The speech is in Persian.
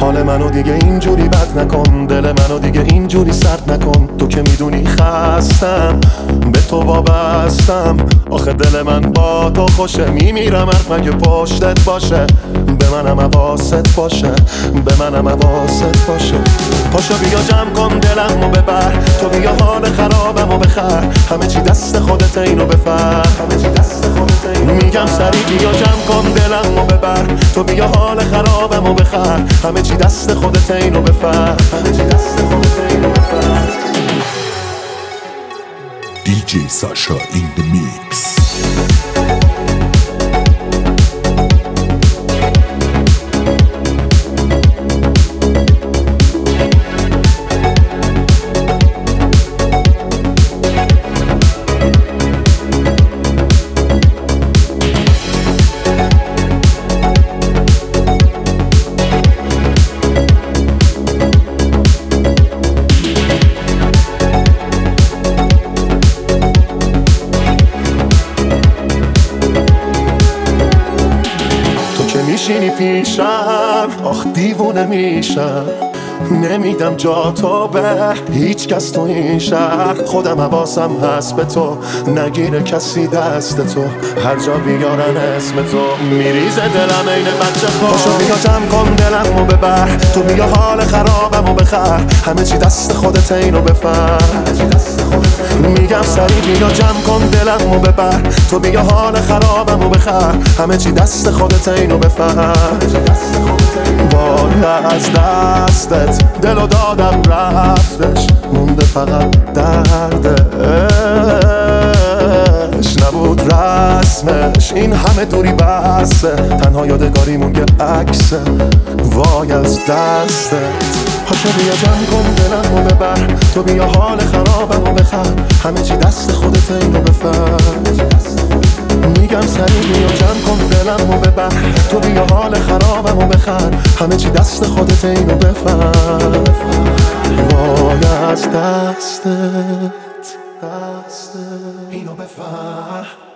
حال منو دیگه اینجوری بد نکن، دل منو دیگه اینجوری سرد نکن. تو که میدونی خستم، به تو وابستم. آخه دل من با تو خوشه، میمیرم حرف مگه پشتت باشه. به منم حواست باشه، به منم حواست باشه. پاشو بیا جمع کن دلمو ببر، تو بیا حال خرابمو بخر. همه چی دست خودت، اینو بفر. میگم سریع بیا جمع کن دلمو ببر، تو بیا حال خرابمو بخر. همه چی دست خودت، اینو بفر. همه چی دست خودت، اینو بفر. DJ Sasha in the mix. میشینی پیشم، آخ دیوونه میشم. نمیدم جا تو به هیچ کس تو این شهر. خودم حواسم هست به تو، نگیره کسی دست تو. هر جا بیارن اسم تو، میریزه دلم این بچه خود. پاشو بیا جمع کن دلمو ببر، تو بیا حال خرابمو بخر. همه چی دست خودت، اینو بفر. میگم سریع بیا جمع کن دلمو ببر، تو بیا حال خرابمو بخر. همه چی دست خودت، اینو بفر. وای از دستت دلو دادم رفتش، مونده فقط دردش. نبود رسمش این همه دوری بسه، تنها یادگاریمون که عکسه. وای از دستت. پاشو بیا جمع کن دلمو ببر، تو بیا حال خرابمو بخر. همه چی دست خودت، اینو بفر. میگم سریع بیا جمع کن دلمو ببر، تو بیا حال خرابمو بخر. همه چی دست خودت، اینو بفر. وای از دستت، اینو بفر.